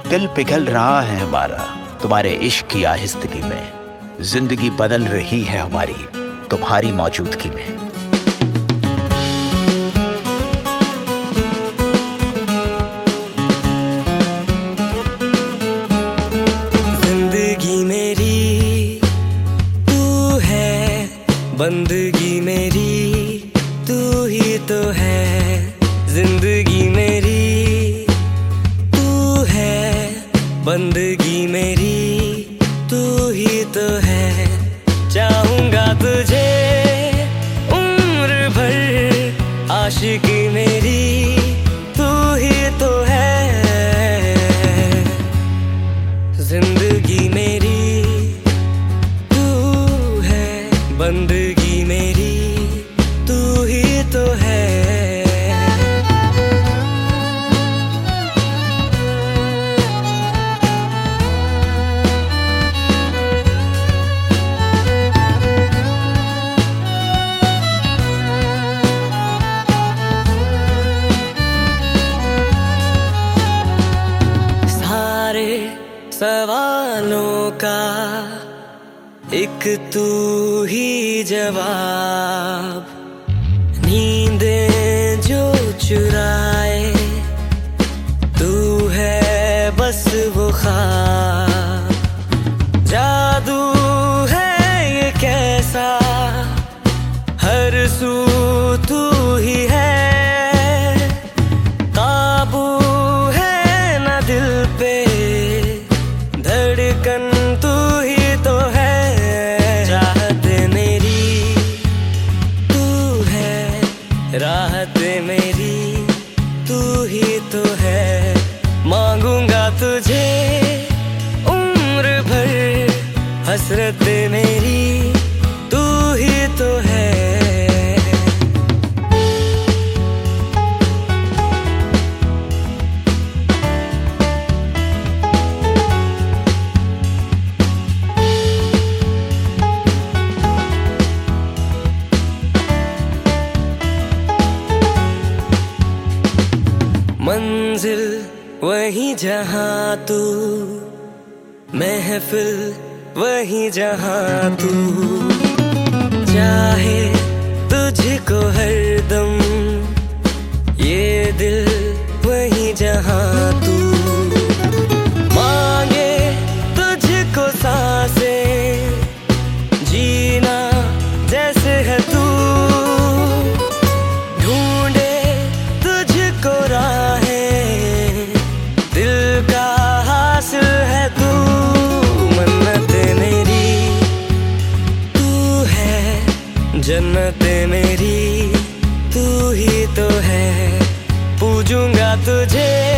दिल पिघल रहा है हमारा तुम्हारे इश्क की आहिस्तगी में। जिंदगी बदल रही है हमारी तुम्हारी मौजूदगी में। जिंदगी मेरी तू है, बंदगी मेरी तू ही तो है। जिंदगी मेरी तू है, बंदगी मेरी तू ही तो है। चाहूंगा तुझे उम्र भर, आशिकी मेरी तू ही तो है। जिंदगी मेरी तू है, बंदगी मेरी तू ही तो है। सवालों का एक तू ही जवाब, नींदें जो चुराए तू है बस वो ख्वाब। जादू है ये कैसा, हर सू तू ही है। काबू है ना दिल पे, धड़कन तू ही तो है। चाहत मेरी तू है, राहत मेरी तू ही तो है। मांगूंगा तुझे उम्र भर, हसरत मेरी तू ही तो है। मंजिल वही जहाँ तू, महफिल वही जहाँ तू। चाहे तुझको हरदम ये दिल वही जहाँ तू। मांगे तुझको सांसें, जीना जैसे है तू। ढूंढे तुझको राहें, दिल का हासिल है तू। मन्नत मेरी तू है, जन्नत मेरी तू ही तो है। पूजूंगा तुझे